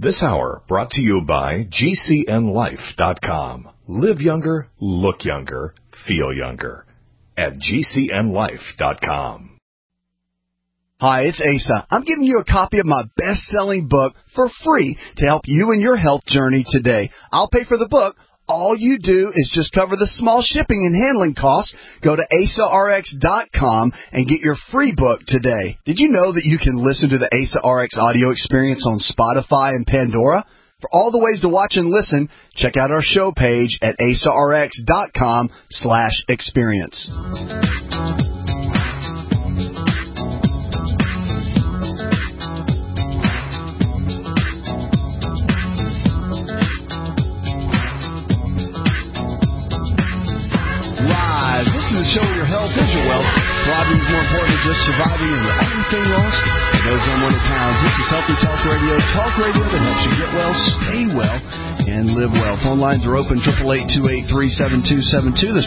This hour brought to you by GCNLife.com. Live younger, look younger, feel younger. At GCNLife.com. Hi, it's Asa. I'm giving you a copy of my best-selling book for free to help you in your health journey today. I'll pay for the book. All you do is just cover the small shipping and handling costs. Go to AsaRx.com and get your free book today. Did you know that you can listen to the Asa RX audio experience on Spotify and Pandora? For all the ways to watch and listen, check out our show page at AsaRx.com/experience. The show where your health is your wealth. Thriving is more important than just surviving and with everything lost. Those on 1 pounds. This is Healthy Talk Radio. Talk radio that helps you get well, stay well, and live well. Phone lines are open. 888-283-7272. That's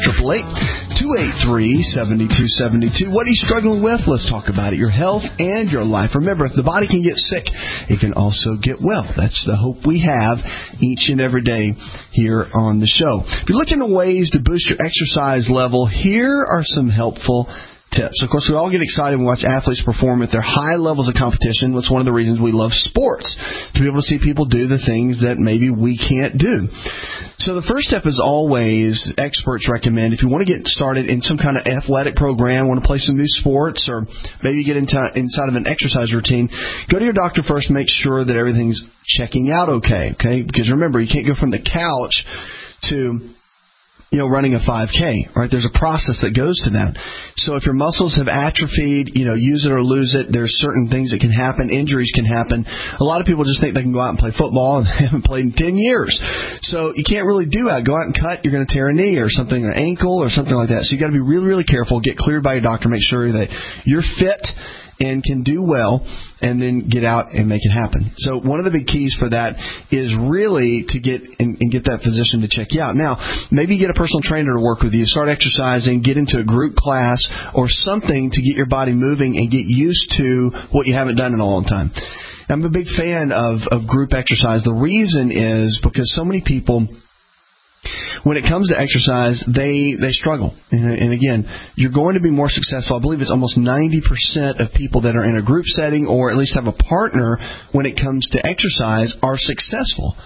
888-283-7272. What are you struggling with? Let's talk about it. Your health and your life. Remember, if the body can get sick, it can also get well. That's the hope we have each and every day here on the show. If you're looking at ways to boost your exercise level, here are some helpful tips. Of course, we all get excited when we watch athletes perform at their high levels of competition. That's one of the reasons we love sports, to be able to see people do the things that maybe we can't do. So the first step is always, experts recommend, if you want to get started in some kind of athletic program, want to play some new sports, or maybe get inside of an exercise routine, go to your doctor first, make sure that everything's checking out okay? Because remember, you can't go from the couch to running a 5K, right? There's a process that goes to that. So if your muscles have atrophied, use it or lose it. There's certain things that can happen. Injuries can happen. A lot of people just think they can go out and play football and they haven't played in 10 years. So you can't really do that. Go out and cut, you're going to tear a knee or something, or ankle or something like that. So you got to be really, really careful. Get cleared by your doctor. Make sure that you're fit and can do well, and then get out and make it happen. So one of the big keys for that is really to get that physician to check you out. Now, maybe you get a personal trainer to work with you, start exercising, get into a group class or something to get your body moving and get used to what you haven't done in a long time. I'm a big fan of group exercise. The reason is because so many people, when it comes to exercise, they struggle. And again, you're going to be more successful. I believe it's almost 90% of people that are in a group setting or at least have a partner when it comes to exercise are successful.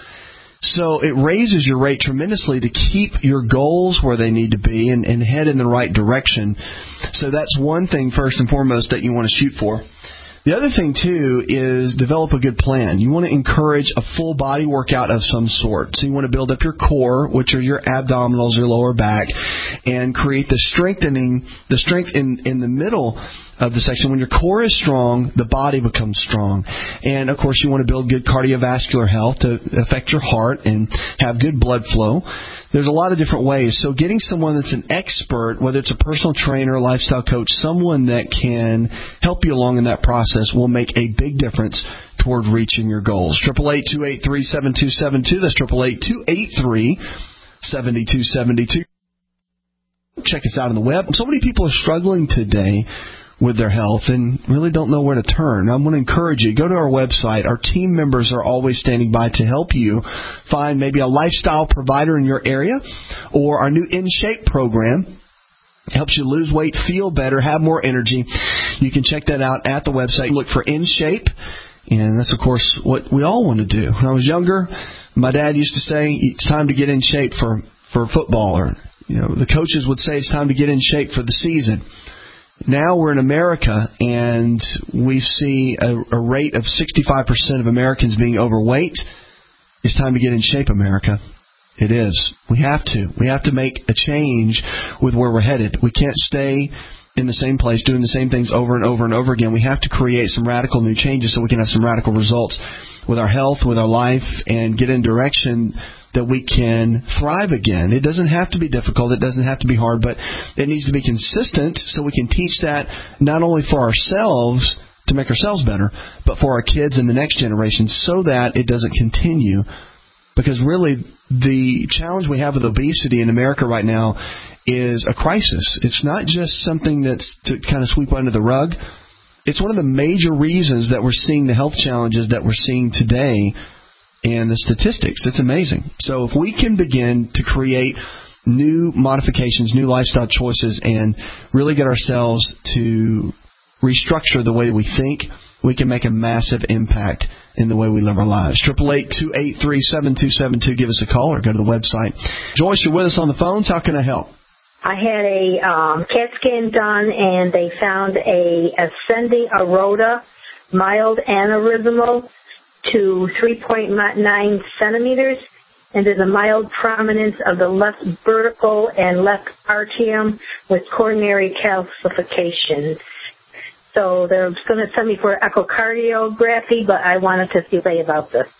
So it raises your rate tremendously to keep your goals where they need to be and head in the right direction. So that's one thing, first and foremost, that you want to shoot for. The other thing, too, is develop a good plan. You want to encourage a full body workout of some sort. So you want to build up your core, which are your abdominals, your lower back, and create the strength in the middle of the section. When your core is strong, the body becomes strong. And, of course, you want to build good cardiovascular health to affect your heart and have good blood flow. There's a lot of different ways. So getting someone that's an expert, whether it's a personal trainer, a lifestyle coach, someone that can help you along in that process will make a big difference toward reaching your goals. 888-283-7272. That's 888-283-7272. Check us out on the web. So many people are struggling today with their health and really don't know where to turn. I'm going to encourage you, go to our website. Our team members are always standing by to help you find maybe a lifestyle provider in your area, or our new In Shape program helps you lose weight, feel better, have more energy. You can check that out at the website. Look for In Shape, and that's, of course, what we all want to do. When I was younger, my dad used to say, it's time to get in shape for football, or the coaches would say it's time to get in shape for the season. Now we're in America, and we see a rate of 65% of Americans being overweight. It's time to get in shape, America. It is. We have to. We have to make a change with where we're headed. We can't stay in the same place doing the same things over and over and over again. We have to create some radical new changes so we can have some radical results with our health, with our life, and get in direction that we can thrive again. It doesn't have to be difficult. It doesn't have to be hard, but it needs to be consistent so we can teach that not only for ourselves to make ourselves better, but for our kids and the next generation so that it doesn't continue. Because really, the challenge we have with obesity in America right now is a crisis. It's not just something that's to kind of sweep under the rug. It's one of the major reasons that we're seeing the health challenges that we're seeing today and the statistics. It's amazing. So if we can begin to create new modifications, new lifestyle choices, and really get ourselves to restructure the way we think, we can make a massive impact in the way we live our lives. 888-283-7272. Give us a call or go to the website. Joyce, you're with us on the phones. How can I help? I had a CAT scan done, and they found a ascending aorta, mild aneurysmal to 3.9 centimeters, and there's a mild prominence of the left vertical and left atrium with coronary calcifications. So they're going to send me for echocardiography, but I wanted to see about this.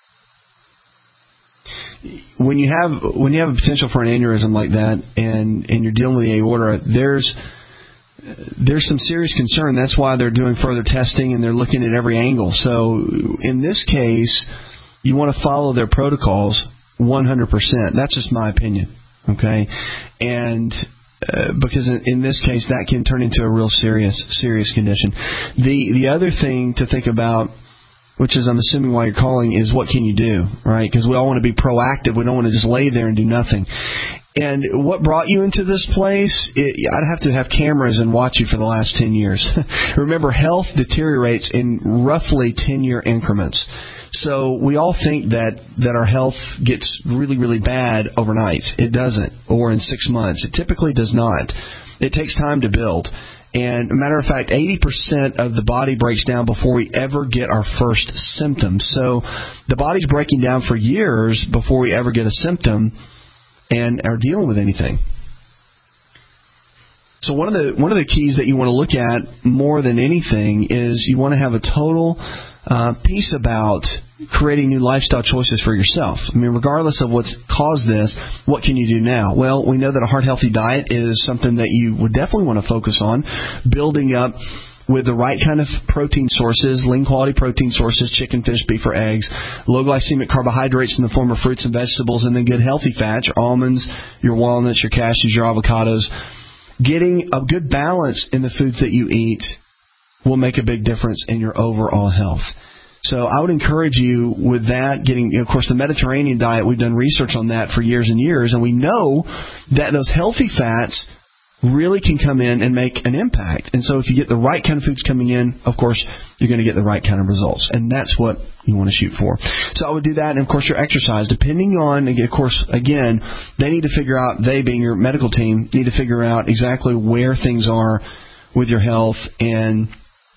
When you have a potential for an aneurysm like that, and you're dealing with the aorta, there's some serious concern. That's why they're doing further testing and they're looking at every angle. So in this case, you want to follow their protocols 100%. That's just my opinion. Okay, and because in this case that can turn into a real serious condition. The other thing to think about, which is I'm assuming why you're calling, is what can you do, right? Because we all want to be proactive. We don't want to just lay there and do nothing. And what brought you into this place, I'd have to have cameras and watch you for the last 10 years. Remember, health deteriorates in roughly 10-year increments. So we all think that our health gets really, really bad overnight. It doesn't, or in 6 months. It typically does not. It takes time to build. And, a matter of fact, 80% of the body breaks down before we ever get our first symptom. So the body's breaking down for years before we ever get a symptom and are dealing with anything. So one of the keys that you want to look at more than anything is you want to have a total piece about creating new lifestyle choices for yourself. I mean, regardless of what's caused this, what can you do now? Well, we know that a heart-healthy diet is something that you would definitely want to focus on, building up with the right kind of protein sources, lean quality protein sources, chicken, fish, beef, or eggs, low glycemic carbohydrates in the form of fruits and vegetables, and then good healthy fats, your almonds, your walnuts, your cashews, your avocados. Getting a good balance in the foods that you eat will make a big difference in your overall health. So I would encourage you with that, getting, of course, the Mediterranean diet. We've done research on that for years and years, and we know that those healthy fats really can come in and make an impact. And so if you get the right kind of foods coming in, of course, you're going to get the right kind of results. And that's what you want to shoot for. So I would do that. And, of course, your exercise, depending on, of course, again, they need to figure out, they being your medical team, need to figure out exactly where things are with your health and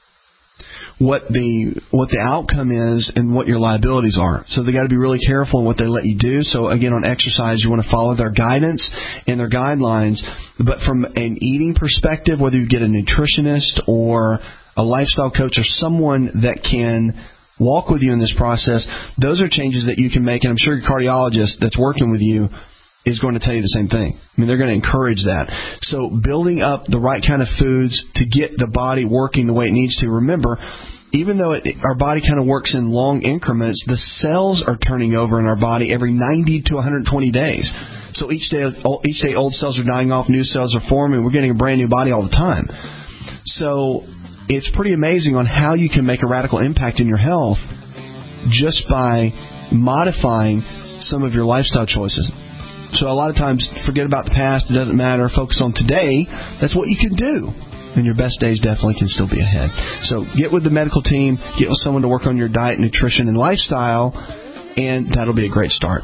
what the outcome is and what your liabilities are. So they got to be really careful in what they let you do. So again, on exercise, you want to follow their guidance and their guidelines. But from an eating perspective, whether you get a nutritionist or a lifestyle coach or someone that can walk with you in this process, those are changes that you can make. And I'm sure your cardiologist that's working with you is going to tell you the same thing. I mean, they're going to encourage that. So building up the right kind of foods to get the body working the way it needs to. Remember, even though our body kind of works in long increments, the cells are turning over in our body every 90 to 120 days. So each day old cells are dying off, new cells are forming. We're getting a brand new body all the time. So it's pretty amazing on how you can make a radical impact in your health just by modifying some of your lifestyle choices. So a lot of times, forget about the past. It doesn't matter. Focus on today. That's what you can do. And your best days definitely can still be ahead. So get with the medical team. Get with someone to work on your diet, nutrition, and lifestyle. And that'll be a great start.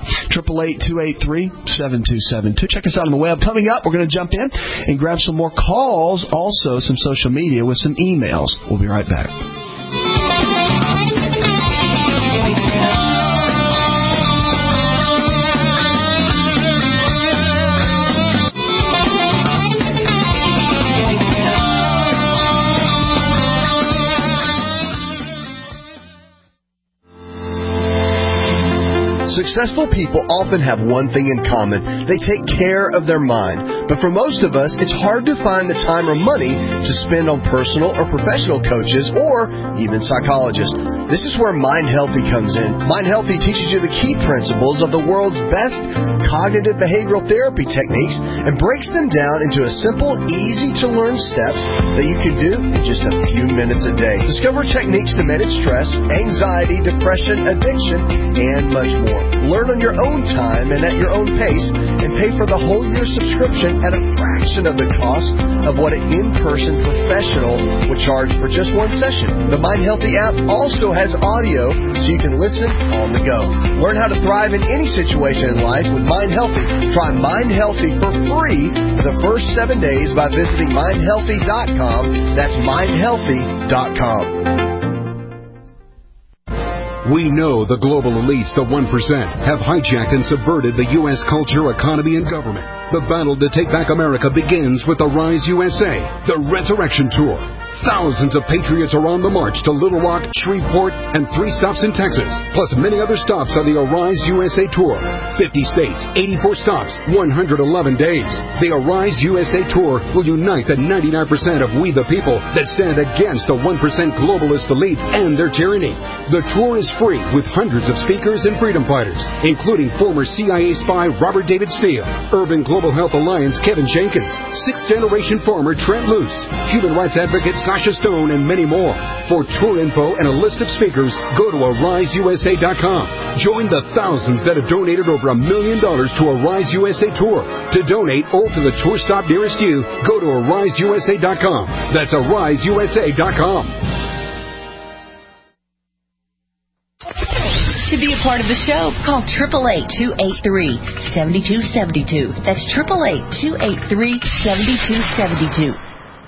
888-283-7272. Check us out on the web. Coming up, we're going to jump in and grab some more calls. Also, some social media with some emails. We'll be right back. Successful people often have one thing in common. They take care of their mind. But for most of us, it's hard to find the time or money to spend on personal or professional coaches or even psychologists. This is where Mind Healthy comes in. Mind Healthy teaches you the key principles of the world's best cognitive behavioral therapy techniques and breaks them down into a simple, easy-to-learn steps that you can do in just a few minutes a day. Discover techniques to manage stress, anxiety, depression, addiction, and much more. Learn on your own time and at your own pace, and pay for the whole year subscription at a fraction of the cost of what an in-person professional would charge for just one session. The Mind Healthy app also has audio so you can listen on the go. Learn how to thrive in any situation in life with Mind Healthy. Try Mind Healthy for free for the first 7 days by visiting mindhealthy.com. That's mindhealthy.com. We know the global elites, the 1%, have hijacked and subverted the U.S. culture, economy, and government. The battle to take back America begins with the Rise USA, the Resurrection Tour. Thousands of patriots are on the march to Little Rock, Shreveport, and 3 stops in Texas, plus many other stops on the Arise USA Tour. 50 states, 84 stops, 111 days. The Arise USA Tour will unite the 99% of we the people that stand against the 1% globalist elites and their tyranny. The tour is free with hundreds of speakers and freedom fighters, including former CIA spy Robert David Steele, Urban Global Health Alliance Kevin Jenkins, 6th-generation farmer Trent Luce, human rights advocate Sasha Stone, and many more. For tour info and a list of speakers, go to AriseUSA.com. Join the thousands that have donated over $1 million to Arise USA Tour. To donate or for the tour stop nearest you, go to AriseUSA.com. That's AriseUSA.com. To be a part of the show, call 888-283-7272. That's 888-283-7272.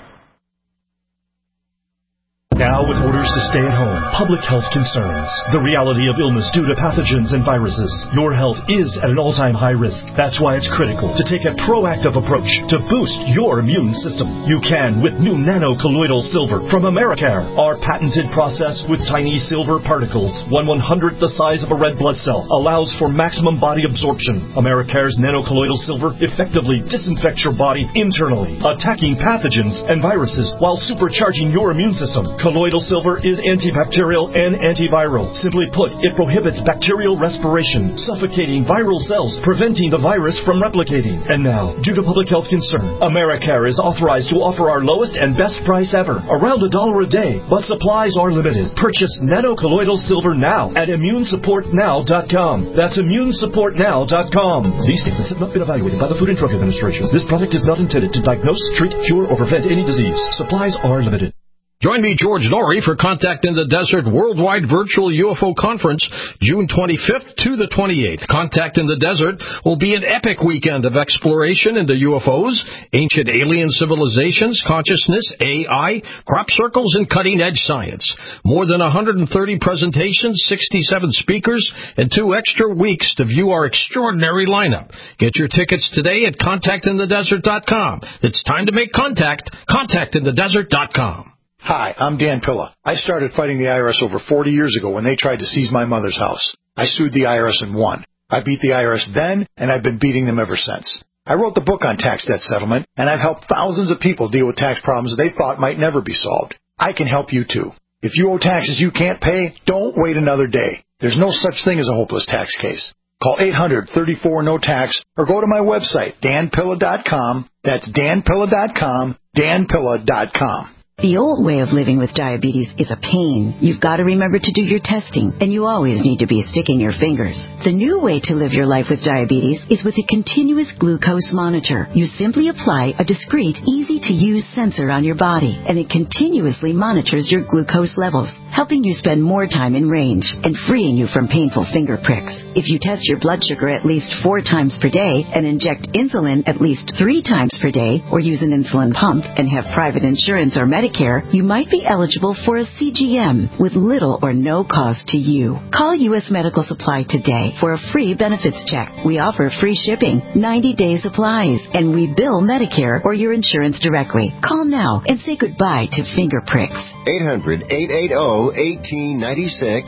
Now with orders to stay at home, public health concerns, the reality of illness due to pathogens and viruses, your health is at an all-time high risk. That's why it's critical to take a proactive approach to boost your immune system. You can with new nano-colloidal silver from Americare. Our patented process with tiny silver particles, 1/100th the size of a red blood cell, allows for maximum body absorption. Americare's nano-colloidal silver effectively disinfects your body internally, attacking pathogens and viruses while supercharging your immune system. Colloidal silver is antibacterial and antiviral. Simply put, it prohibits bacterial respiration, suffocating viral cells, preventing the virus from replicating. And now, due to public health concern, Americare is authorized to offer our lowest and best price ever, around $1 a day, but supplies are limited. Purchase nano-colloidal silver now at ImmuneSupportNow.com. That's ImmuneSupportNow.com. These statements have not been evaluated by the Food and Drug Administration. This product is not intended to diagnose, treat, cure, or prevent any disease. Supplies are limited. Join me, George Norrie, for Contact in the Desert Worldwide Virtual UFO Conference, June 25th to the 28th. Contact in the Desert will be an epic weekend of exploration into UFOs, ancient alien civilizations, consciousness, AI, crop circles, and cutting-edge science. More than 130 presentations, 67 speakers, and 2 extra weeks to view our extraordinary lineup. Get your tickets today at ContactInTheDesert.com. It's time to make contact. ContactInTheDesert.com. Hi, I'm Dan Pilla. I started fighting the IRS over 40 years ago when they tried to seize my mother's house. I sued the IRS and won. I beat the IRS then, and I've been beating them ever since. I wrote the book on tax debt settlement, and I've helped thousands of people deal with tax problems they thought might never be solved. I can help you too. If you owe taxes you can't pay, don't wait another day. There's no such thing as a hopeless tax case. Call 800-34-NO-TAX or go to my website, danpilla.com. That's danpilla.com, danpilla.com. The old way of living with diabetes is a pain. You've got to remember to do your testing, and you always need to be sticking your fingers. The new way to live your life with diabetes is with a continuous glucose monitor. You simply apply a discreet, easy-to-use sensor on your body, and it continuously monitors your glucose levels, helping you spend more time in range and freeing you from painful finger pricks. If you test your blood sugar at least 4 times per day and inject insulin at least 3 times per day, or use an insulin pump and have private insurance or Medicare, you might be eligible for a CGM with little or no cost to you. Call U.S. Medical Supply today for a free benefits check. We offer free shipping, 90-day supplies, and we bill Medicare or your insurance directly. Call now and say goodbye to finger pricks. 800-880-1896.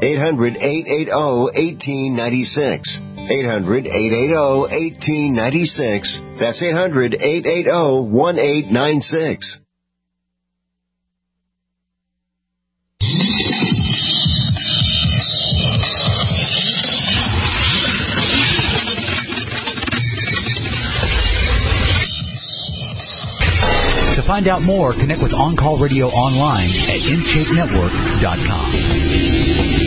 800-880-1896. 800-880-1896. That's 800-880-1896. To find out more, connect with On Call Radio online at InShapeNetwork.com.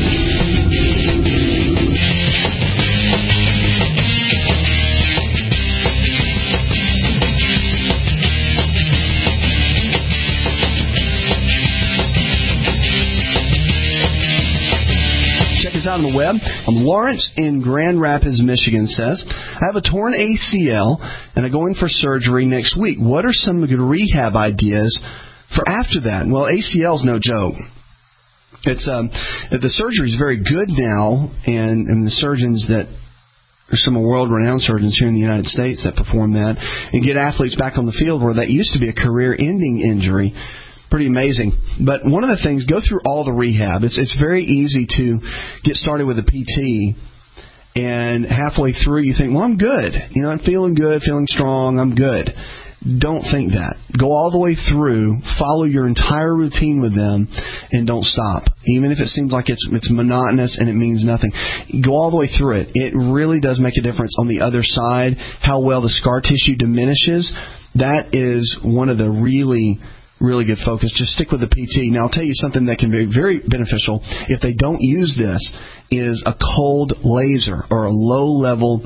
Out on the web. Lawrence in Grand Rapids, Michigan says, I have a torn ACL and I go in for surgery next week. What are some good rehab ideas for after that? Well, ACL is no joke. It's the surgery is very good now, and the surgeons that are some world-renowned surgeons here in the United States that perform that and get athletes back on the field where that used to be a career-ending injury. Pretty amazing. But one of the things, go through all the rehab. It's very easy to get started with a PT, and halfway through you think, well, I'm good. I'm feeling good, feeling strong, I'm good. Don't think that. Go all the way through, follow your entire routine with them, and don't stop. Even if it seems like it's monotonous and it means nothing. Go all the way through it. It really does make a difference on the other side, how well the scar tissue diminishes. That is one of the really good focus. Just stick with the PT. Now, I'll tell you something that can be very beneficial if they don't use this is a cold laser or a low-level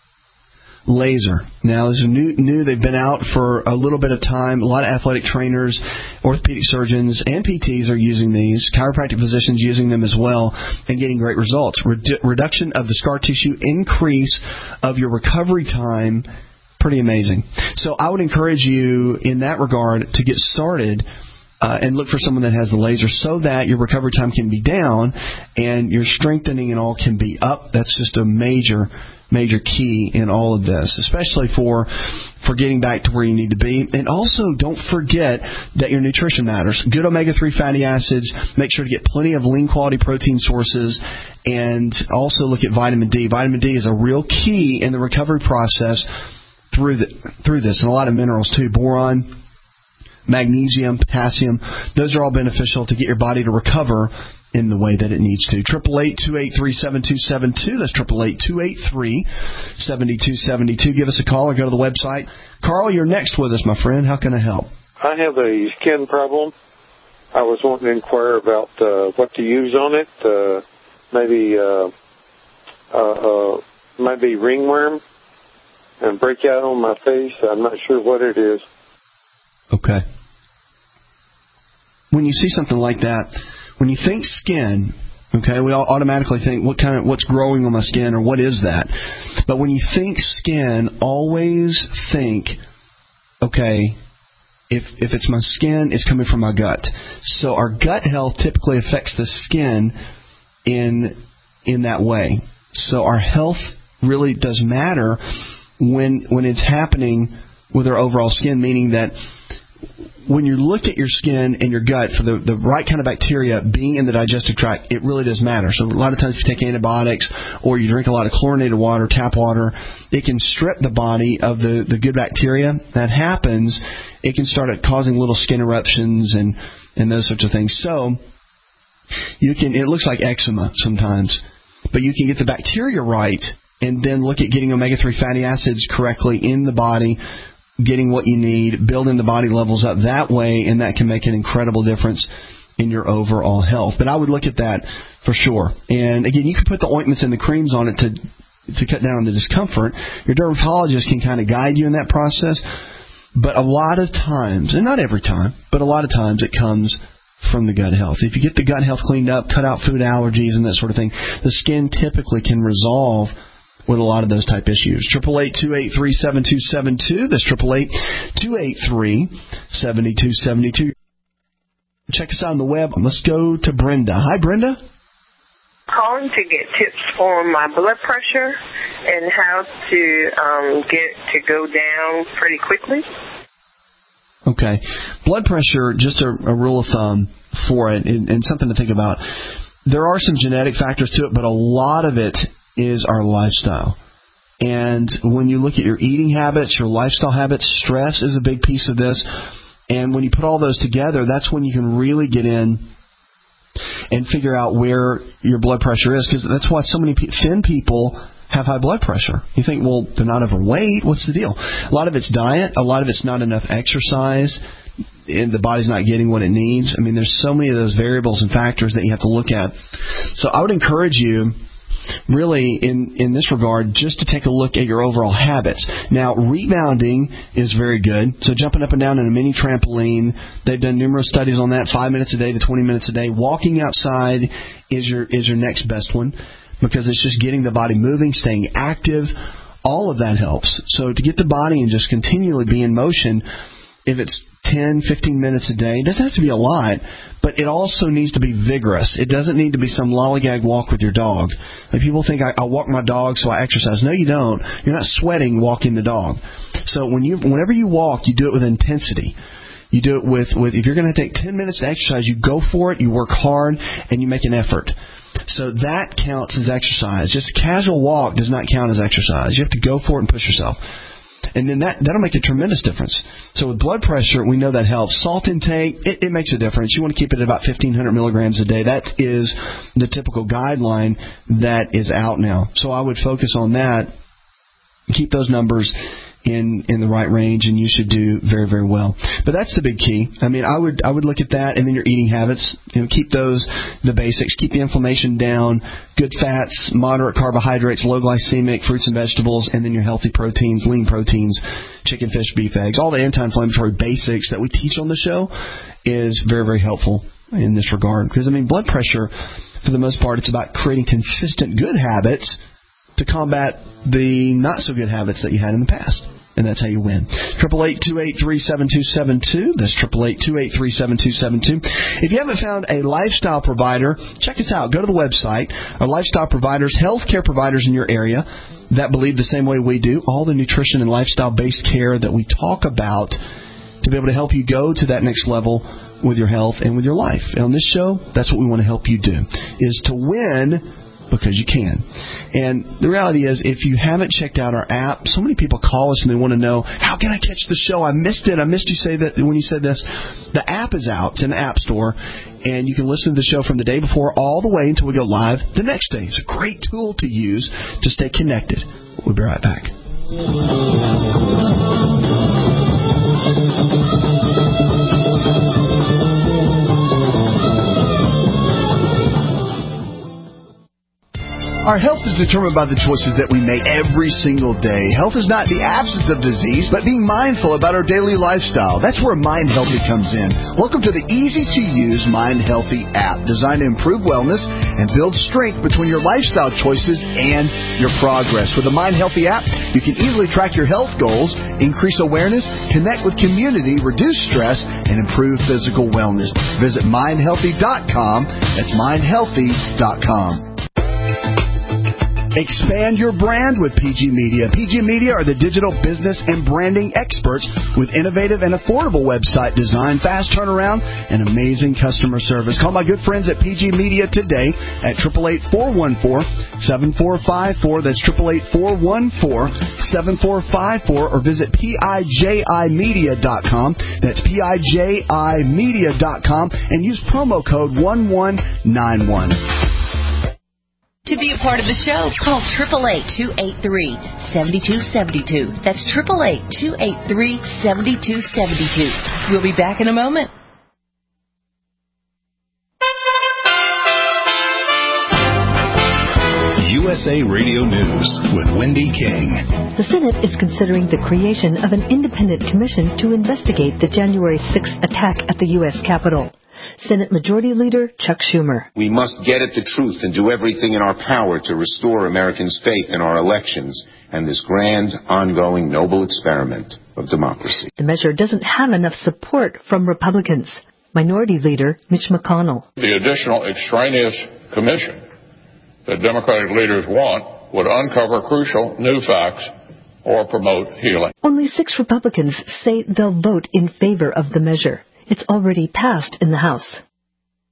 laser. Now, this is new. They've been out for a little bit of time. A lot of athletic trainers, orthopedic surgeons, and PTs are using these. Chiropractic physicians using them as well and getting great results. Reduction of the scar tissue, increase of your recovery time. Pretty amazing. So I would encourage you in that regard to get started and look for someone that has the laser so that your recovery time can be down and your strengthening and all can be up. That's just a major key in all of this, especially for getting back to where you need to be. And also, don't forget that your nutrition matters. Good omega-3 fatty acids. Make sure to get plenty of lean quality protein sources, and also look at vitamin D. Vitamin D is a real key in the recovery process through this, and a lot of minerals too. Boron, magnesium, potassium, those are all beneficial to get your body to recover in the way that it needs to. 888-283-7272. That's 888-283-7272. Give us a call or go to the website. Carl, you're next with us, my friend. How can I help? I have a skin problem. I was wanting to inquire about what to use on it. Maybe ringworm and breakout on my face. I'm not sure what it is. Okay. When you see something like that, when you think skin, okay, we all automatically think what's growing on my skin or what is that? But when you think skin, always think, okay, if it's my skin, it's coming from my gut. So our gut health typically affects the skin in that way. So our health really does matter when it's happening with our overall skin, meaning that when you look at your skin and your gut for the right kind of bacteria being in the digestive tract, it really does matter. So a lot of times if you take antibiotics or you drink a lot of chlorinated water, tap water, it can strip the body of the good bacteria. That happens, it can start causing little skin eruptions and those sorts of things. So it looks like eczema sometimes, but you can get the bacteria right and then look at getting omega-3 fatty acids correctly in the body, getting what you need, building the body levels up that way, and that can make an incredible difference in your overall health. But I would look at that for sure. And again, you can put the ointments and the creams on it to cut down on the discomfort. Your dermatologist can kind of guide you in that process. But a lot of times, and not every time, but a lot of times it comes from the gut health. If you get the gut health cleaned up, cut out food allergies and that sort of thing, the skin typically can resolve with a lot of those type issues. 888-283-7272. That's 888-283-7272. Check us out on the web. Let's go to Brenda. Hi, Brenda. Calling to get tips on my blood pressure and how to get to go down pretty quickly. Okay. Blood pressure, just a rule of thumb for it, and something to think about. there are some genetic factors to it, but a lot of it is our lifestyle. And when you look at your eating habits, your lifestyle habits, stress is a big piece of this. And when you put all those together, that's when you can really get in and figure out where your blood pressure is, because that's why so many thin people have high blood pressure. You think, well, they're not overweight. What's the deal? A lot of it's diet. A lot of it's not enough exercise. And the body's not getting what it needs. I mean, there's so many of those variables and factors that you have to look at. So I would encourage you, really, in this regard, just to take a look at your overall habits. Now, rebounding is very good. So jumping up and down in a mini trampoline, they've done numerous studies on that, 5 minutes a day to 20 minutes a day. Walking outside is your next best one, because it's just getting the body moving, staying active. All of that helps. So to get the body and just continually be in motion, if it's 10, 15 minutes a day, it doesn't have to be a lot, but it also needs to be vigorous. It doesn't need to be some lollygag walk with your dog. Like, people think I walk my dog so I exercise. No, you don't. You're not sweating walking the dog. So whenever you walk, you do it with intensity. You do it with if you're going to take 10 minutes to exercise, you go for it, you work hard, and you make an effort. So that counts as exercise. Just a casual walk does not count as exercise. You have to go for it and push yourself. And then that'll make a tremendous difference. So with blood pressure, we know that helps. Salt intake, it makes a difference. You want to keep it at about 1,500 milligrams a day. That is the typical guideline that is out now. So I would focus on that. Keep those numbers in the right range, and you should do very, very well. But that's the big key. I mean, I would look at that, and then your eating habits. Keep those the basics. Keep the inflammation down. Good fats, moderate carbohydrates, low glycemic fruits and vegetables, and then your healthy proteins, lean proteins, chicken, fish, beef, eggs. All the anti-inflammatory basics that we teach on the show is very, very helpful in this regard. Because, I mean, blood pressure, for the most part, it's about creating consistent good habits to combat the not-so-good habits that you had in the past. And that's how you win. 888-283-7272. That's 888-283-7272. If you haven't found a lifestyle provider, check us out. Go to the website. Our lifestyle providers, healthcare providers in your area that believe the same way we do, all the nutrition and lifestyle-based care that we talk about to be able to help you go to that next level with your health and with your life. And on this show, that's what we want to help you do, is to win because you can. And the reality is, if you haven't checked out our app, so many people call us and they want to know, how can I catch the show? I missed it. I missed you say that when you said this. The app is out. It's in the App Store. And you can listen to the show from the day before all the way until we go live the next day. It's a great tool to use to stay connected. We'll be right back. Our health is determined by the choices that we make every single day. Health is not the absence of disease, but being mindful about our daily lifestyle. That's where Mind Healthy comes in. Welcome to the easy-to-use Mind Healthy app, designed to improve wellness and build strength between your lifestyle choices and your progress. With the Mind Healthy app, you can easily track your health goals, increase awareness, connect with community, reduce stress, and improve physical wellness. Visit mindhealthy.com. That's mindhealthy.com. Expand your brand with PG Media. PG Media are the digital business and branding experts with innovative and affordable website design, fast turnaround, and amazing customer service. Call my good friends at PG Media today at 888-414-7454. That's 888-414-7454, or visit PIJImedia.com. That's PIJImedia.com, and use promo code 1191. To be a part of the show, call 888-283-7272. That's 888-283-7272. We'll be back in a moment. USA Radio News with Wendy King. The Senate is considering the creation of an independent commission to investigate the January 6th attack at the U.S. Capitol. Senate Majority Leader Chuck Schumer. We must get at the truth and do everything in our power to restore Americans' faith in our elections and this grand, ongoing, noble experiment of democracy. The measure doesn't have enough support from Republicans. Minority Leader Mitch McConnell. The additional extraneous commission that Democratic leaders want would uncover crucial new facts or promote healing. Only 6 Republicans say they'll vote in favor of the measure. It's already passed in the House.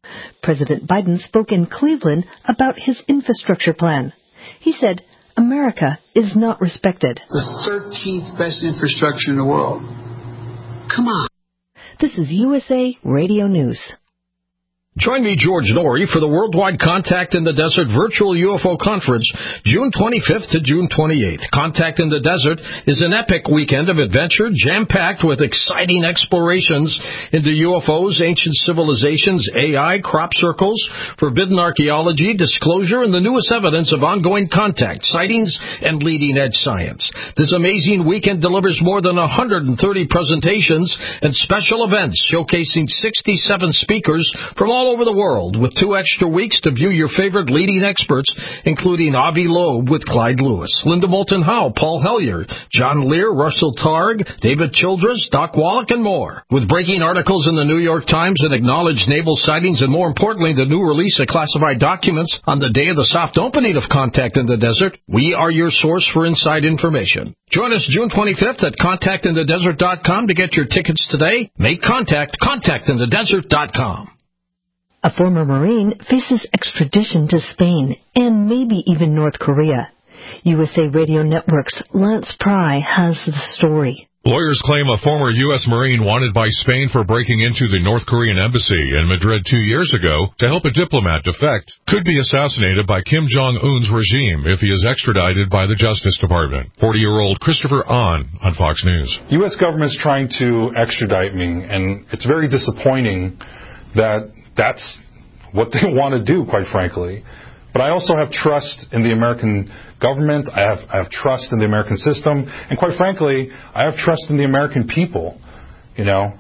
President Biden spoke in Cleveland about his infrastructure plan. He said, America is not respected. The 13th best infrastructure in the world. Come on. This is USA Radio News. Join me, George Norrie, for the Worldwide Contact in the Desert Virtual UFO Conference, June 25th to June 28th. Contact in the Desert is an epic weekend of adventure, jam-packed with exciting explorations into UFOs, ancient civilizations, AI, crop circles, forbidden archaeology, disclosure, and the newest evidence of ongoing contact, sightings, and leading-edge science. This amazing weekend delivers more than 130 presentations and special events showcasing 67 speakers from all over the world, with 2 extra weeks to view your favorite leading experts, including Avi Loeb with Clyde Lewis, Linda Moulton Howe, Paul Hellyer, John Lear, Russell Targ, David Childress, Doc Wallach, and more. With breaking articles in the New York Times and acknowledged naval sightings, and more importantly, the new release of classified documents on the day of the soft opening of Contact in the Desert, we are your source for inside information. Join us June 25th at contactinthedesert.com to get your tickets today. Make contact, contactinthedesert.com. A former Marine faces extradition to Spain and maybe even North Korea. USA Radio Network's Lance Pry has the story. Lawyers claim a former U.S. Marine wanted by Spain for breaking into the North Korean embassy in Madrid 2 years ago to help a diplomat defect could be assassinated by Kim Jong-un's regime if he is extradited by the Justice Department. 40-year-old Christopher Ahn on Fox News. The U.S. government's trying to extradite me, and it's very disappointing that that's what they want to do, quite frankly. But I also have trust in the American government. I have trust in the American system. And quite frankly, I have trust in the American people. You know,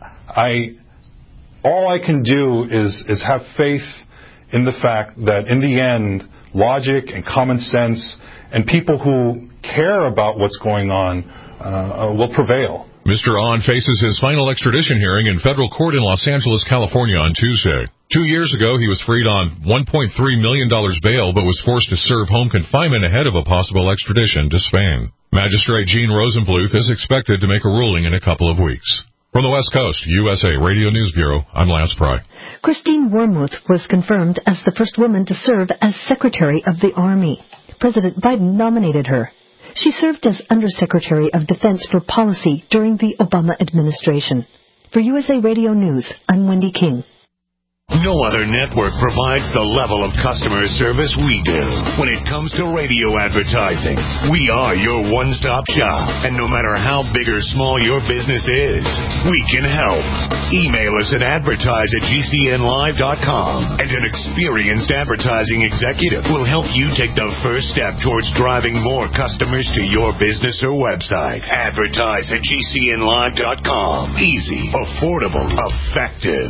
all I can do is have faith in the fact that in the end, logic and common sense and people who care about what's going on will prevail. Mr. Ahn faces his final extradition hearing in federal court in Los Angeles, California on Tuesday. 2 years ago, he was freed on $1.3 million bail, but was forced to serve home confinement ahead of a possible extradition to Spain. Magistrate Gene Rosenbluth is expected to make a ruling in a couple of weeks. From the West Coast, USA Radio News Bureau, I'm Lance Pry. Christine Wormuth was confirmed as the first woman to serve as Secretary of the Army. President Biden nominated her. She served as Undersecretary of Defense for Policy during the Obama administration. For USA Radio News, I'm Wendy King. No other network provides the level of customer service we do. When it comes to radio advertising, we are your one-stop shop. And no matter how big or small your business is, we can help. Email us at advertise@gcnlive.com, and an experienced advertising executive will help you take the first step towards driving more customers to your business or website. Advertise@gcnlive.com. Easy, affordable, effective.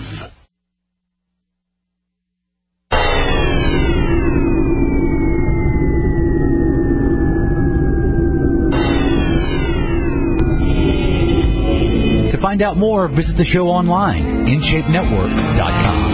To find out more, visit the show online, InShapeNetwork.com.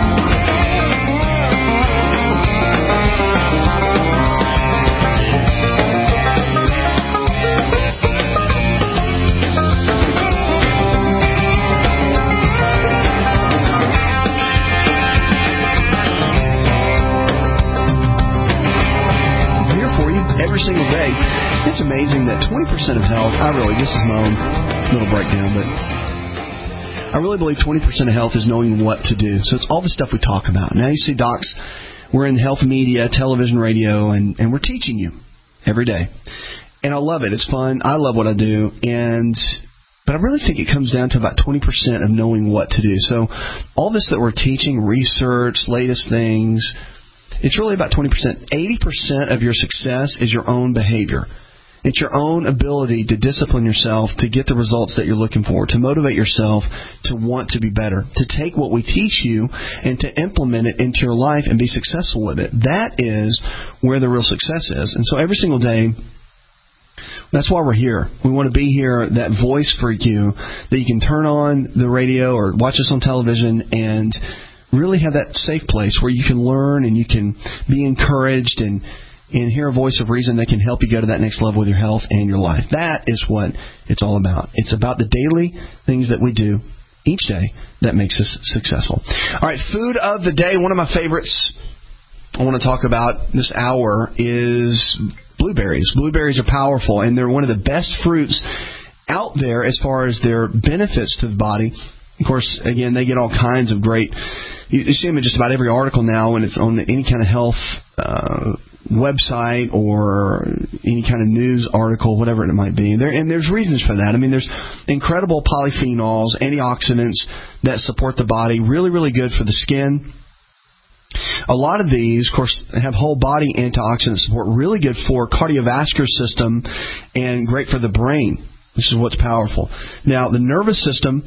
Every single day. It's amazing that 20% of health, this is my own little breakdown, but I really believe 20% of health is knowing what to do. So it's all the stuff we talk about. Now you see docs, we're in health media, television, radio, and we're teaching you every day. And I love it. It's fun. I love what I do. But I really think it comes down to about 20% of knowing what to do. So all this that we're teaching, research, latest things, it's really about 20%. 80% of your success is your own behavior. It's your own ability to discipline yourself, to get the results that you're looking for, to motivate yourself to want to be better, to take what we teach you and to implement it into your life and be successful with it. That is where the real success is. And so every single day, that's why we're here. We want to be here, that voice for you, that you can turn on the radio or watch us on television and really have that safe place where you can learn and you can be encouraged and hear a voice of reason that can help you go to that next level with your health and your life. That is what it's all about. It's about the daily things that we do each day that makes us successful. All right, food of the day. One of my favorites I want to talk about this hour is blueberries. Blueberries are powerful, and they're one of the best fruits out there as far as their benefits to the body. Of course, again, they get all kinds of great... You see them in just about every article now when it's on any kind of health website or any kind of news article, whatever it might be. And there's reasons for that. I mean, there's incredible polyphenols, antioxidants that support the body, really, really good for the skin. A lot of these, of course, have whole body antioxidant support, really good for cardiovascular system and great for the brain. This is what's powerful. Now, the nervous system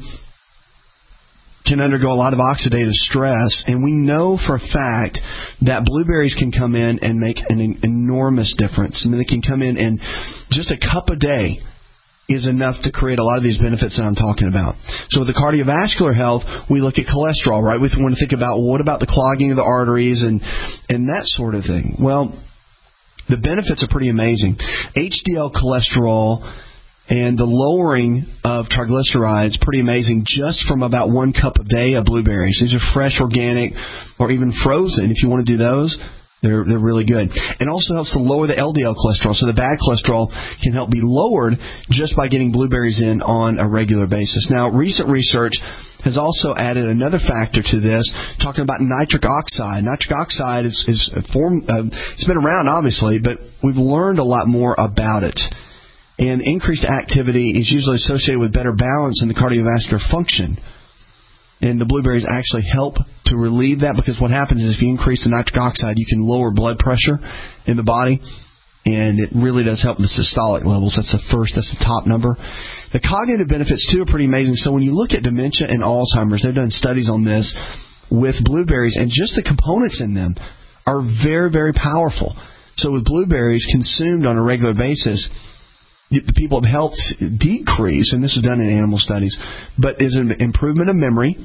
can undergo a lot of oxidative stress, and we know for a fact that blueberries can come in and make an enormous difference. I mean, they can come in and just a cup a day is enough to create a lot of these benefits that I'm talking about. So with the cardiovascular health, we look at cholesterol, right? We want to think about, well, what about the clogging of the arteries and that sort of thing? Well, the benefits are pretty amazing. HDL cholesterol and the lowering of triglycerides, pretty amazing, just from about 1 cup a day of blueberries. These are fresh, organic, or even frozen. If you want to do those, they're really good. It also helps to lower the LDL cholesterol, so the bad cholesterol can help be lowered just by getting blueberries in on a regular basis. Now, recent research has also added another factor to this, talking about nitric oxide. Nitric oxide is a form, it's been around, obviously, but we've learned a lot more about it. And increased activity is usually associated with better balance in the cardiovascular function. And the blueberries actually help to relieve that, because what happens is if you increase the nitric oxide, you can lower blood pressure in the body. And it really does help the systolic levels. That's the top number. The cognitive benefits, too, are pretty amazing. So when you look at dementia and Alzheimer's, they've done studies on this with blueberries, and just the components in them are very, very powerful. So with blueberries consumed on a regular basis, the people have helped decrease, and this is done in animal studies, but there's an improvement of memory,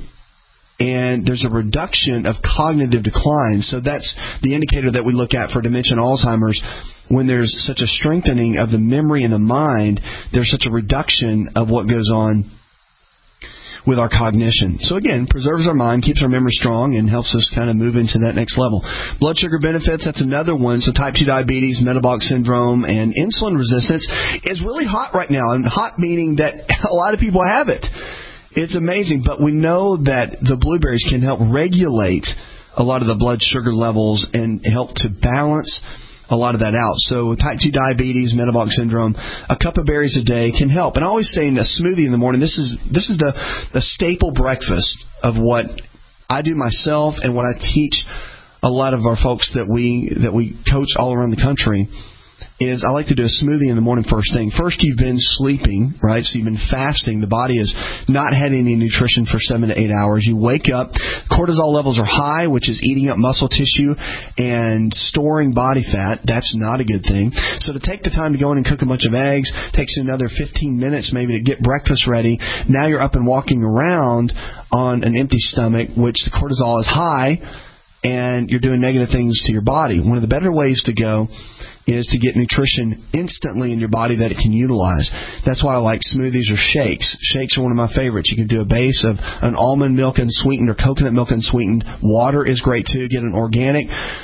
and there's a reduction of cognitive decline. So that's the indicator that we look at for dementia and Alzheimer's. When there's such a strengthening of the memory and the mind, there's such a reduction of what goes on with our cognition. So again, preserves our mind, keeps our memory strong, and helps us kind of move into that next level. Blood sugar benefits, that's another one. So type 2 diabetes, metabolic syndrome, and insulin resistance is really hot right now. And hot meaning that a lot of people have it. It's amazing. But we know that the blueberries can help regulate a lot of the blood sugar levels and help to balance a lot of that out. So type 2 diabetes, metabolic syndrome, a cup of berries a day can help. And I always say in a smoothie in the morning, this is the staple breakfast of what I do myself and what I teach a lot of our folks that we coach all around the country. Is I like to do a smoothie in the morning first thing. First, you've been sleeping, right? So you've been fasting. The body is not had any nutrition for 7 to 8 hours. You wake up, cortisol levels are high, which is eating up muscle tissue and storing body fat. That's not a good thing. So to take the time to go in and cook a bunch of eggs takes you another 15 minutes maybe to get breakfast ready. Now you're up and walking around on an empty stomach, which the cortisol is high, and you're doing negative things to your body. One of the better ways to go is to get nutrition instantly in your body that it can utilize. That's why I like smoothies or shakes. Shakes are one of my favorites. You can do a base of an almond milk unsweetened or coconut milk unsweetened. Water is great too. Get an organic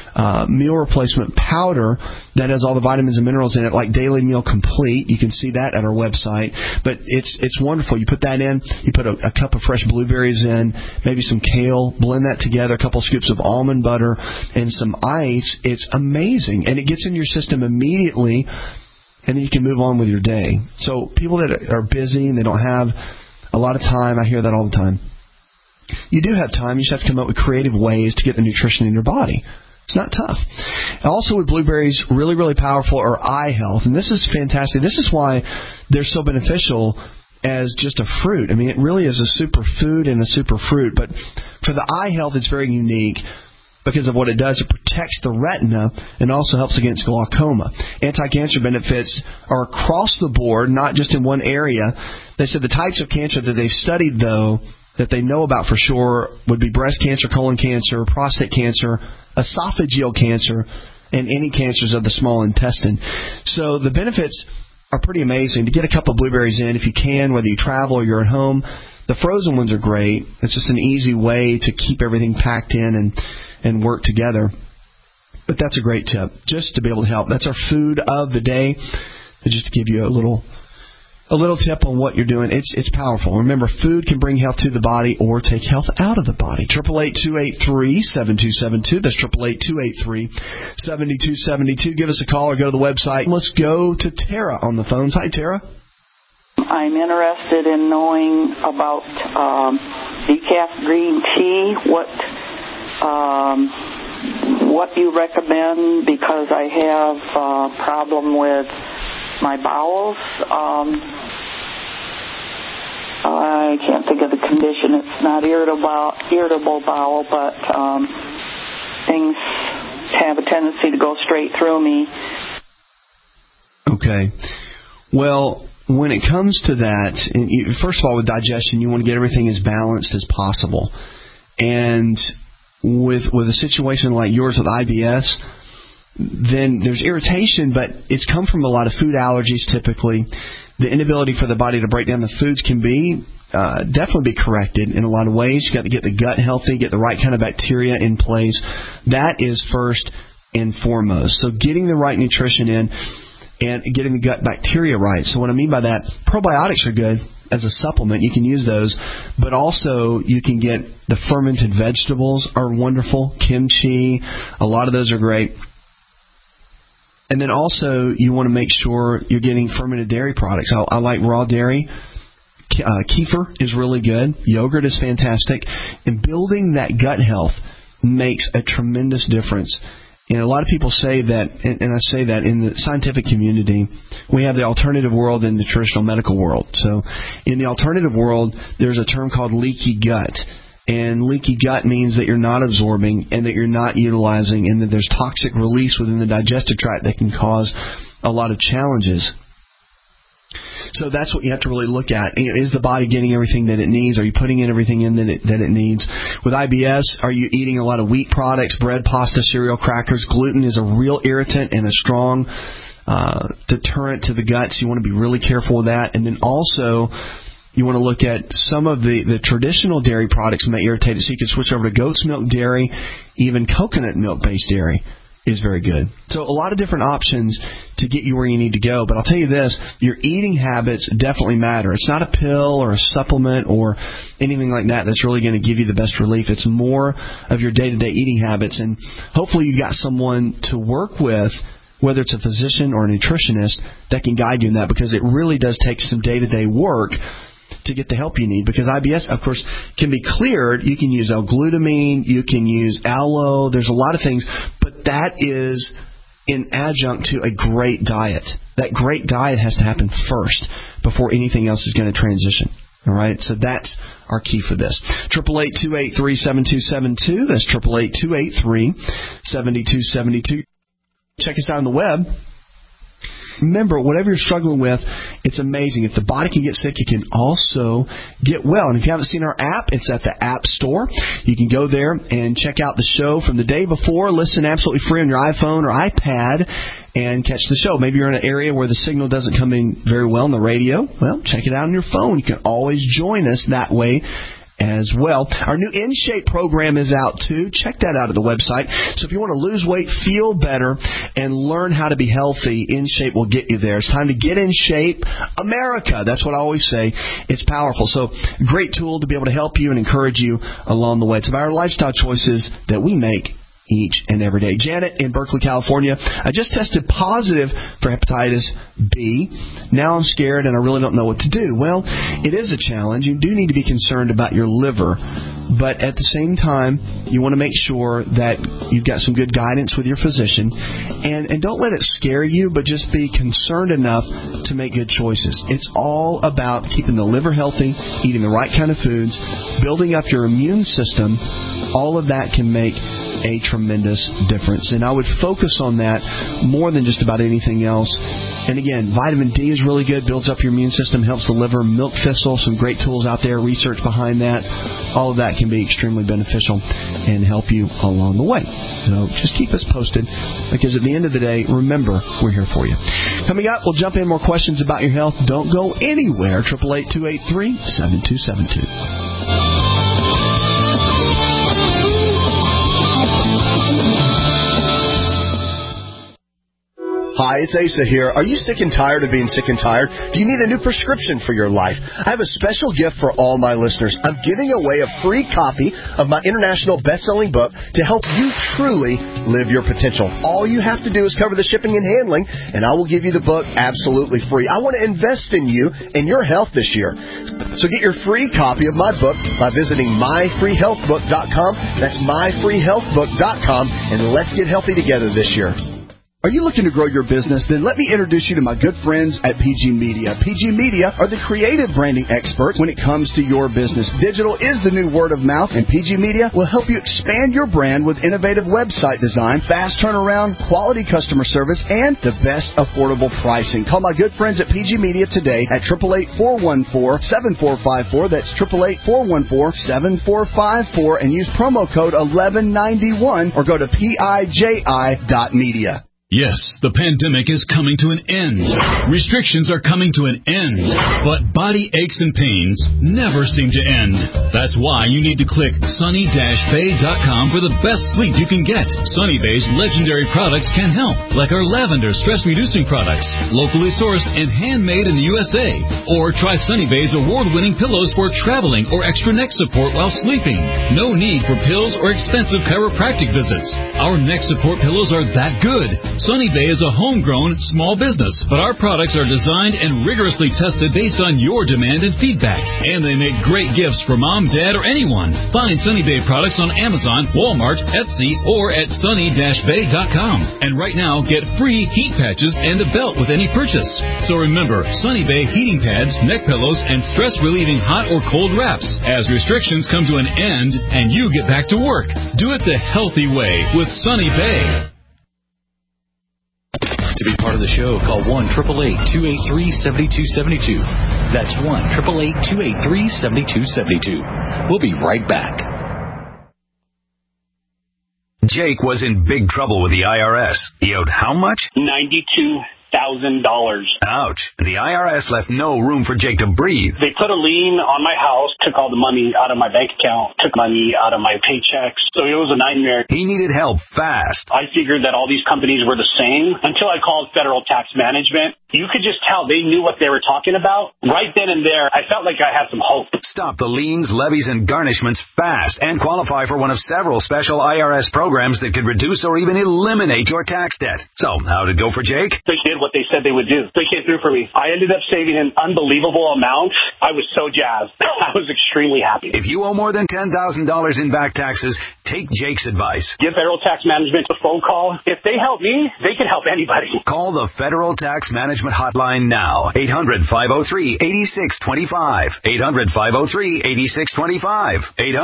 meal replacement powder that has all the vitamins and minerals in it, like Daily Meal Complete. You can see that at our website. But it's wonderful. You put that in. You put a cup of fresh blueberries in, maybe some kale. Blend that together. A couple scoops of almond butter and some ice. It's amazing, and it gets in your system immediately, and then you can move on with your day. So people that are busy and they don't have a lot of time, I hear that all the time. You do have time. You just have to come up with creative ways to get the nutrition in your body. It's not tough. Also with blueberries, really, really powerful are eye health. And this is fantastic. This is why they're so beneficial as just a fruit. I mean, it really is a super food and a super fruit. But for the eye health, it's very unique because of what it does. It protects the retina and also helps against glaucoma. Anti-cancer benefits are across the board, not just in one area. They said the types of cancer that they've studied, though, that they know about for sure would be breast cancer, colon cancer, prostate cancer, esophageal cancer, and any cancers of the small intestine. So the benefits are pretty amazing. To get a cup of blueberries in, if you can, whether you travel or you're at home, The frozen ones are great. It's just an easy way to keep everything packed in and work together. But that's a great tip, just to be able to help. That's our food of the day. Just to give you a little tip on what you're doing. It's powerful. Remember, food can bring health to the body or take health out of the body. 888-283-7272. That's 888-283-7272. Give us a call or go to the website. Let's go to Tara on the phones. Hi, Tara. I'm interested in knowing about decaf green tea. What you recommend, because I have a problem with my bowels. I can't think of the condition. It's not irritable bowel, but things have a tendency to go straight through me. Okay. Well, when it comes to that, first of all, with digestion, you want to get everything as balanced as possible. And with a situation like yours with IBS, then there's irritation, but it's come from a lot of food allergies typically. The inability for the body to break down the foods can be definitely be corrected in a lot of ways. You've got to get the gut healthy, get the right kind of bacteria in place. That is first and foremost. So getting the right nutrition in and getting the gut bacteria right. So what I mean by that, probiotics are good as a supplement. You can use those, but also you can get the fermented vegetables are wonderful. Kimchi, a lot of those are great. And then also you want to make sure you're getting fermented dairy products. I like raw dairy. Kefir is really good. Yogurt is fantastic. And building that gut health makes a tremendous difference. And a lot of people say that, and I say that in the scientific community, we have the alternative world and the traditional medical world. So in the alternative world, there's a term called leaky gut. And leaky gut means that you're not absorbing and that you're not utilizing, and that there's toxic release within the digestive tract that can cause a lot of challenges. So that's what you have to really look at. Is the body getting everything that it needs? Are you putting in everything in that it needs? With IBS, are you eating a lot of wheat products, bread, pasta, cereal, crackers? Gluten is a real irritant and a strong deterrent to the gut, so you want to be really careful with that. And then also, you want to look at some of the traditional dairy products may irritate it, so you can switch over to goat's milk dairy. Even coconut milk-based dairy is very good. So a lot of different options to get you where you need to go. But I'll tell you this, your eating habits definitely matter. It's not a pill or a supplement or anything like that that's really going to give you the best relief. It's more of your day-to-day eating habits. And hopefully you've got someone to work with, whether it's a physician or a nutritionist, that can guide you in that, because it really does take some day-to-day work to get the help you need. Because IBS, of course, can be cleared. You can use L-glutamine, you can use aloe, there's a lot of things, but that is in adjunct to a great diet. That great diet has to happen first before anything else is going to transition. All right, so that's our key for this. 888-283-7272. That's 888-283-7272. Check us out on the web. Remember, whatever you're struggling with, it's amazing. If the body can get sick, it can also get well. And if you haven't seen our app, it's at the App Store. You can go there and check out the show from the day before. Listen absolutely free on your iPhone or iPad and catch the show. Maybe you're in an area where the signal doesn't come in very well on the radio. Well, check it out on your phone. You can always join us that way as well. Our new In Shape program is out too. Check that out at the website. So if you want to lose weight, feel better, and learn how to be healthy, In Shape will get you there. It's time to get in shape, America. That's what I always say. It's powerful. So great tool to be able to help you and encourage you along the way. It's about our lifestyle choices that we make each and every day. Janet in Berkeley, California. I just tested positive for hepatitis B. Now I'm scared and I really don't know what to do. Well, it is a challenge. You do need to be concerned about your liver. But at the same time, you want to make sure that you've got some good guidance with your physician. And don't let it scare you, but just be concerned enough to make good choices. It's all about keeping the liver healthy, eating the right kind of foods, building up your immune system. All of that can make a tremendous difference. And I would focus on that more than just about anything else. And again, vitamin D is really good, builds up your immune system, helps the liver. Milk thistle, some great tools out there, research behind that. All of that can be extremely beneficial and help you along the way. So just keep us posted, because at the end of the day, remember, we're here for you. Coming up, we'll jump in more questions about your health. Don't go anywhere. 888-283-7272. Hi, it's Asa here. Are you sick and tired of being sick and tired? Do you need a new prescription for your life? I have a special gift for all my listeners. I'm giving away a free copy of my international best-selling book to help you truly live your potential. All you have to do is cover the shipping and handling, and I will give you the book absolutely free. I want to invest in you and your health this year. So get your free copy of my book by visiting myfreehealthbook.com. That's myfreehealthbook.com, and let's get healthy together this year. Are you looking to grow your business? Then let me introduce you to my good friends at PG Media. PG Media are the creative branding experts when it comes to your business. Digital is the new word of mouth, and PG Media will help you expand your brand with innovative website design, fast turnaround, quality customer service, and the best affordable pricing. Call my good friends at PG Media today at 888-414-7454. That's 888-414-7454, and use promo code 1191 or go to PIJI.media. Yes, the pandemic is coming to an end. Restrictions are coming to an end. But body aches and pains never seem to end. That's why you need to click sunny-bay.com for the best sleep you can get. Sunny Bay's legendary products can help, like our lavender stress-reducing products, locally sourced and handmade in the USA. Or try Sunny Bay's award-winning pillows for traveling or extra neck support while sleeping. No need for pills or expensive chiropractic visits. Our neck support pillows are that good. Sunny Bay is a homegrown small business, but our products are designed and rigorously tested based on your demand and feedback. And they make great gifts for mom, dad, or anyone. Find Sunny Bay products on Amazon, Walmart, Etsy, or at sunny-bay.com. And right now, get free heat patches and a belt with any purchase. So remember, Sunny Bay heating pads, neck pillows, and stress-relieving hot or cold wraps. As restrictions come to an end and you get back to work, do it the healthy way with Sunny Bay. To be part of the show, call 1-888-283-7272. That's 1-888-283-7272. We'll be right back. Jake was in big trouble with the IRS. He owed how much? $92,000. Ouch. The IRS left no room for Jake to breathe. They put a lien on my house, took all the money out of my bank account, took money out of my paychecks. So it was a nightmare. He needed help fast. I figured that all these companies were the same until I called Federal Tax Management. You could just tell they knew what they were talking about. Right then and there, I felt like I had some hope. Stop the liens, levies, and garnishments fast and qualify for one of several special IRS programs that could reduce or even eliminate your tax debt. So, how'd it go for Jake? They did what they said they would do. They came through for me. I ended up saving an unbelievable amount. I was so jazzed. I was extremely happy. If you owe more than $10,000 in back taxes, take Jake's advice. Give Federal Tax Management a phone call. If they help me, they can help anybody. Call the Federal Tax Management Hotline now. 800-503-8625. 800-503-8625.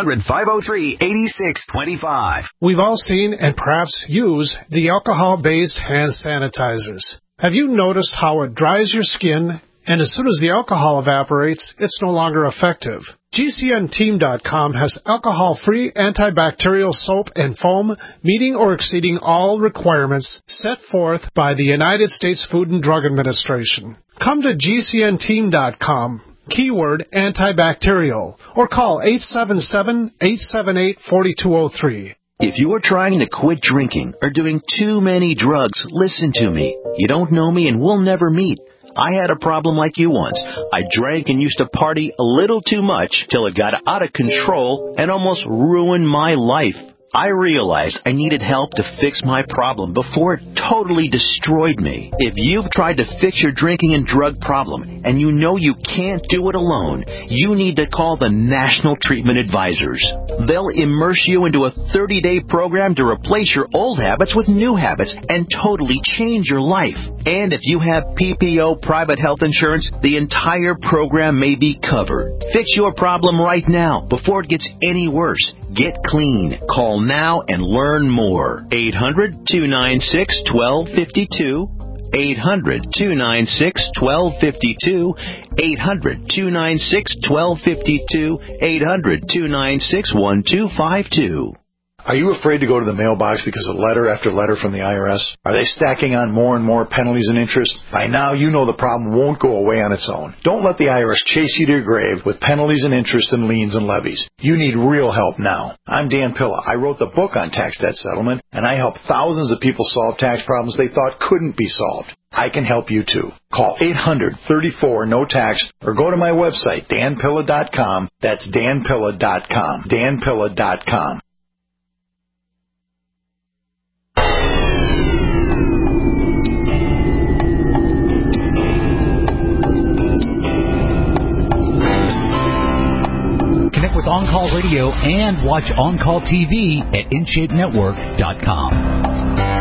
800-503-8625. We've all seen and perhaps use the alcohol-based hand sanitizers. Have you noticed how it dries your skin, and as soon as the alcohol evaporates, it's no longer effective? GCNteam.com has alcohol-free antibacterial soap and foam meeting or exceeding all requirements set forth by the United States Food and Drug Administration. Come to GCNteam.com, keyword antibacterial, or call 877-878-4203. If you are trying to quit drinking or doing too many drugs, listen to me. You don't know me and we'll never meet. I had a problem like you once. I drank and used to party a little too much till it got out of control and almost ruined my life. I realized I needed help to fix my problem before it totally destroyed me. If you've tried to fix your drinking and drug problem and you know you can't do it alone, you need to call the National Treatment Advisors. They'll immerse you into a 30-day program to replace your old habits with new habits and totally change your life. And if you have PPO private health insurance, the entire program may be covered. Fix your problem right now before it gets any worse. Get clean. Call now and learn more. 800-296-1252. 800-296-1252. 800-296-1252. 800-296-1252. Are you afraid to go to the mailbox because of letter after letter from the IRS? Are they stacking on more and more penalties and interest? By now, you know the problem won't go away on its own. Don't let the IRS chase you to your grave with penalties and interest and liens and levies. You need real help now. I'm Dan Pilla. I wrote the book on tax debt settlement, and I help thousands of people solve tax problems they thought couldn't be solved. I can help you too. Call 800-34-NO-TAX or go to my website, danpilla.com. That's danpilla.com. danpilla.com. Connect with On Call Radio and watch On Call TV at InShapeNetwork.com.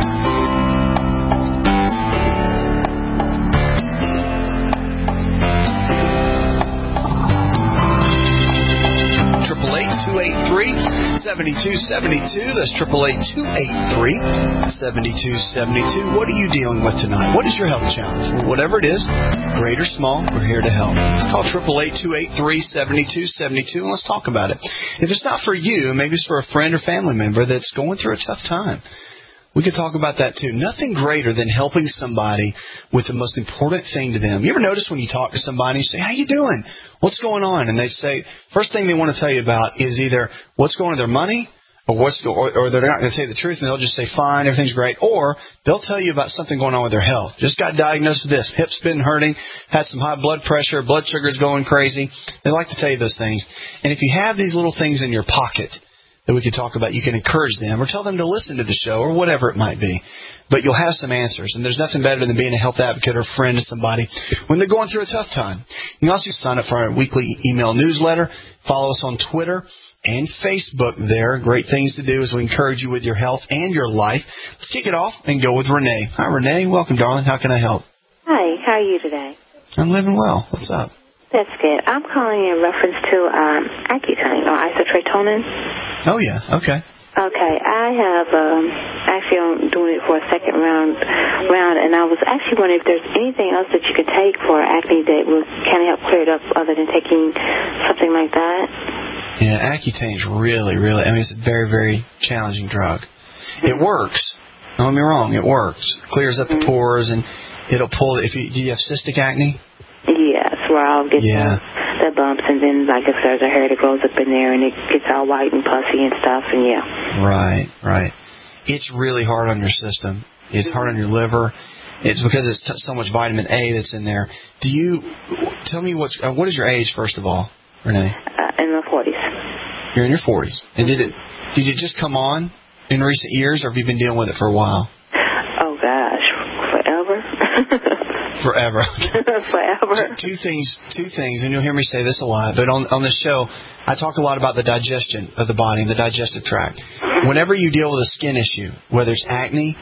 That's 888-283-7272. What are you dealing with tonight? What is your health challenge? Well, whatever it is, great or small, we're here to help. Call 888-283-7272 and let's talk about it. If it's not for you, maybe it's for a friend or family member that's going through a tough time. We could talk about that too. Nothing greater than helping somebody with the most important thing to them. You ever notice when you talk to somebody, you say, "How you doing? What's going on?" And they say, first thing they want to tell you about is either what's going on with their money, or they're not going to tell you the truth and they'll just say, "Fine, everything's great," or they'll tell you about something going on with their health. Just got diagnosed with this, hip's been hurting, had some high blood pressure, blood sugar's going crazy. They like to tell you those things. And if you have these little things in your pocket that we could talk about, you can encourage them or tell them to listen to the show or whatever it might be. But you'll have some answers, and there's nothing better than being a health advocate or friend to somebody when they're going through a tough time. You can also sign up for our weekly email newsletter. Follow us on Twitter and Facebook there. Great things to do as we encourage you with your health and your life. Let's kick it off and go with Renee. Hi, Renee. Welcome, darling. How can I help? Hi. How are you today? I'm living well. What's up? That's good. I'm calling in reference to Accutane or isotretinoin. Oh, yeah. Okay. Okay. I have actually I'm doing it for a second round, and I was actually wondering if there's anything else that you could take for acne that will kind of help clear it up other than taking something like that. Yeah, Accutane is really, I mean, it's a very, very challenging drug. It works. Don't get me wrong. It works. Clears up the pores, and it'll pull. Do you have cystic acne? Yes, where I'll get the bumps, and then like if there's a hair that grows up in there, and it gets all white and pussy and stuff, and Right. It's really hard on your system. It's hard on your liver. It's because it's so much vitamin A that's in there. Do you tell me what is your age first of all, Renee? In my 40s. You're in your 40s, and did it just come on in recent years, or have you been dealing with it for a while? Oh gosh, forever. Forever. Forever. Two things, and you'll hear me say this a lot, but on the show, I talk a lot about the digestion of the body and the digestive tract. Whenever you deal with a skin issue, whether it's acne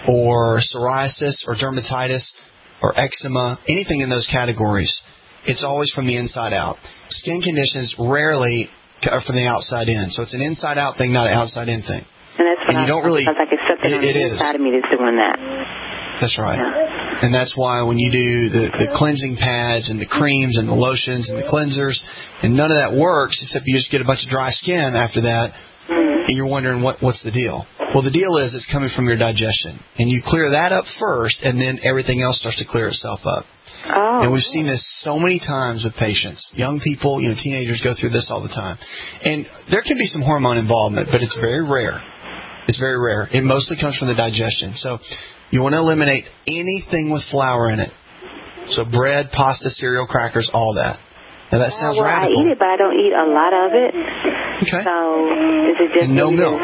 or psoriasis or dermatitis or eczema, anything in those categories, it's always from the inside out. Skin conditions rarely are from the outside in, so it's an inside-out thing, not an outside-in thing. And that's you don't really. Like it's something on the inside of me that's doing that. That's right. Yeah. And that's why when you do the cleansing pads and the creams and the lotions and the cleansers, and none of that works except you just get a bunch of dry skin after that, and you're wondering what's the deal. Well, the deal is it's coming from your digestion. And you clear that up first, and then everything else starts to clear itself up. Oh. And we've seen this so many times with patients. Young people, teenagers go through this all the time. And there can be some hormone involvement, but it's very rare. It's very rare. It mostly comes from the digestion. So you want to eliminate anything with flour in it. So bread, pasta, cereal, crackers, all that. Now that sounds radical. I eat it, but I don't eat a lot of it. Okay. So is it just... And no milk.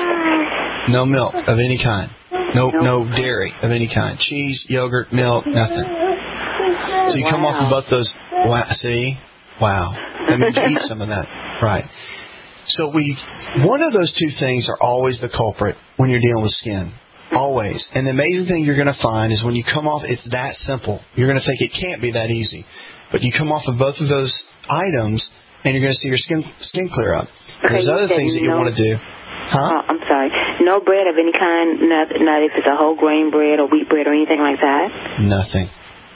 No milk of any kind. No dairy of any kind. Cheese, yogurt, milk, nothing. So you come off of both those. See? Wow. That means you eat some of that. Right. So one of those two things are always the culprit when you're dealing with skin. Always. And the amazing thing you're going to find is when you come off, it's that simple. You're going to think it can't be that easy. But you come off of both of those items, and you're going to see your skin clear up. There's other things that you want to do. Huh? I'm sorry. No bread of any kind, not if it's a whole grain bread or wheat bread or anything like that? Nothing.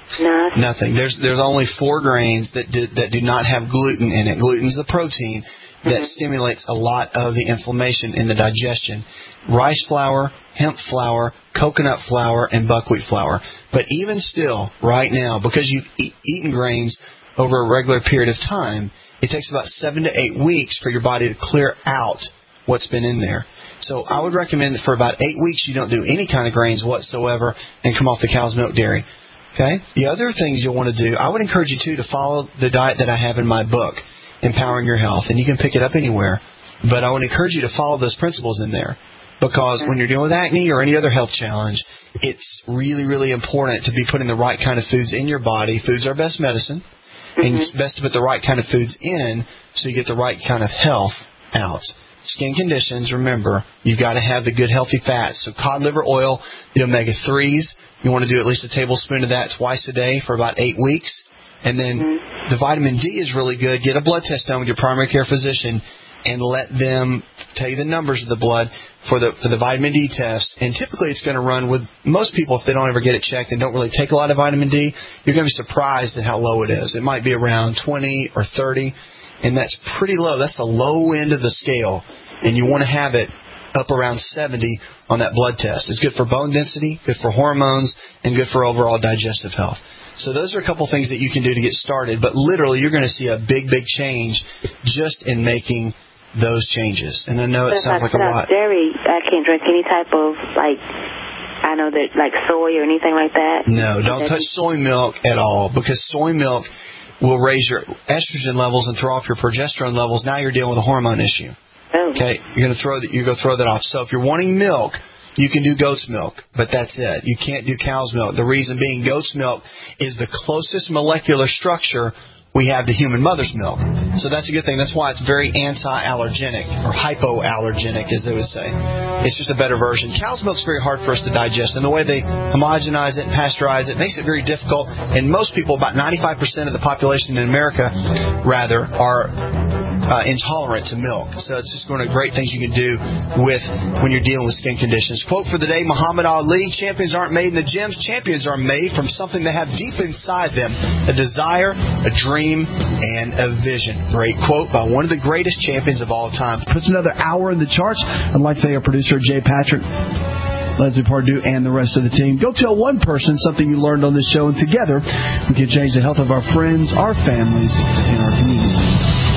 Nothing. There's only 4 grains that do not have gluten in it. Gluten's the protein, that stimulates a lot of the inflammation in the digestion. Rice flour, hemp flour, coconut flour, and buckwheat flour. But even still, right now, because you've eaten grains over a regular period of time, it takes about 7 to 8 weeks for your body to clear out what's been in there. So I would recommend that for about 8 weeks you don't do any kind of grains whatsoever and come off the cow's milk dairy. Okay? The other things you'll want to do, I would encourage you, too, to follow the diet that I have in my book, Empowering Your Health. And you can pick it up anywhere. But I would encourage you to follow those principles in there. Because when you're dealing with acne or any other health challenge, it's really, really important to be putting the right kind of foods in your body. Foods are best medicine. And it's best to put the right kind of foods in so you get the right kind of health out. Skin conditions, remember, you've got to have the good, healthy fats. So cod liver oil, the omega-3s, you want to do at least a tablespoon of that twice a day for about 8 weeks. And then the vitamin D is really good. Get a blood test done with your primary care physician and let them tell you the numbers of the blood for the vitamin D test. And typically it's going to run with most people, if they don't ever get it checked and don't really take a lot of vitamin D, you're going to be surprised at how low it is. It might be around 20 or 30, and that's pretty low. That's the low end of the scale, and you want to have it up around 70 on that blood test. It's good for bone density, good for hormones, and good for overall digestive health. So those are a couple things that you can do to get started, but literally you're going to see a big, big change just in making those changes. And I know it sounds like a lot. Dairy, I can't drink any type of, soy or anything like that. No, don't touch soy milk at all, because soy milk will raise your estrogen levels and throw off your progesterone levels. Now you're dealing with a hormone issue. Oh. Okay, you're going to throw that off. So if you're wanting milk, you can do goat's milk, but that's it. You can't do cow's milk. The reason being, goat's milk is the closest molecular structure we have to human mother's milk. So that's a good thing. That's why it's very anti-allergenic, or hypoallergenic, as they would say. It's just a better version. Cow's milk's very hard for us to digest, and the way they homogenize it and pasteurize it makes it very difficult. And most people, about 95% of the population in America, are intolerant to milk. So it's just one of the great things you can do when you're dealing with skin conditions. Quote for the day, Muhammad Ali: champions aren't made in the gyms. Champions are made from something they have deep inside them: a desire, a dream, and a vision. Great quote by one of the greatest champions of all time. Puts another hour in the charts. I'd like to thank our producer, Jay Patrick, Leslie Pardue, and the rest of the team. Go tell one person something you learned on this show, and together we can change the health of our friends, our families, and our communities.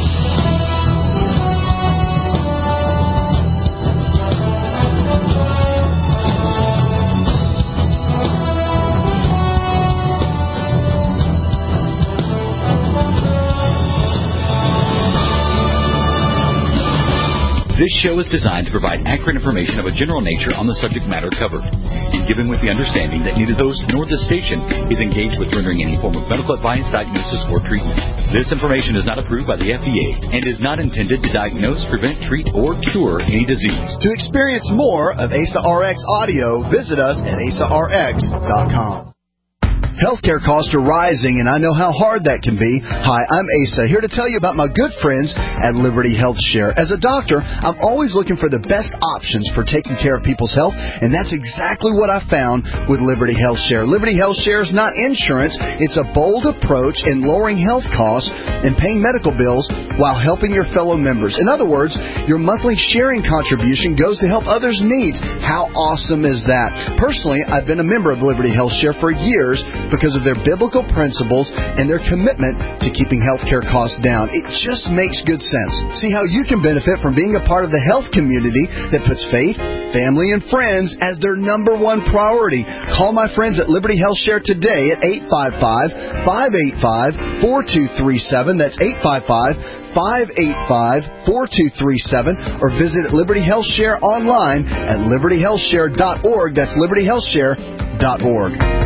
This show is designed to provide accurate information of a general nature on the subject matter covered, and given with the understanding that neither the host nor the station is engaged with rendering any form of medical advice, diagnosis, or treatment. This information is not approved by the FDA and is not intended to diagnose, prevent, treat, or cure any disease. To experience more of ASA RX audio, visit us at asarx.com. Healthcare costs are rising, and I know how hard that can be. Hi, I'm Asa, here to tell you about my good friends at Liberty Health Share. As a doctor, I'm always looking for the best options for taking care of people's health, and that's exactly what I found with Liberty Health Share. Liberty Health Share is not insurance. It's a bold approach in lowering health costs and paying medical bills while helping your fellow members. In other words, your monthly sharing contribution goes to help others' needs. How awesome is that? Personally, I've been a member of Liberty Health Share for years because of their biblical principles and their commitment to keeping healthcare costs down. It just makes good sense. See how you can benefit from being a part of the health community that puts faith, family, and friends as their number one priority. Call my friends at Liberty Health Share today at 855-585-4237. That's 855-585-4237, or visit Liberty Health Share online at libertyhealthshare.org. That's libertyhealthshare.org.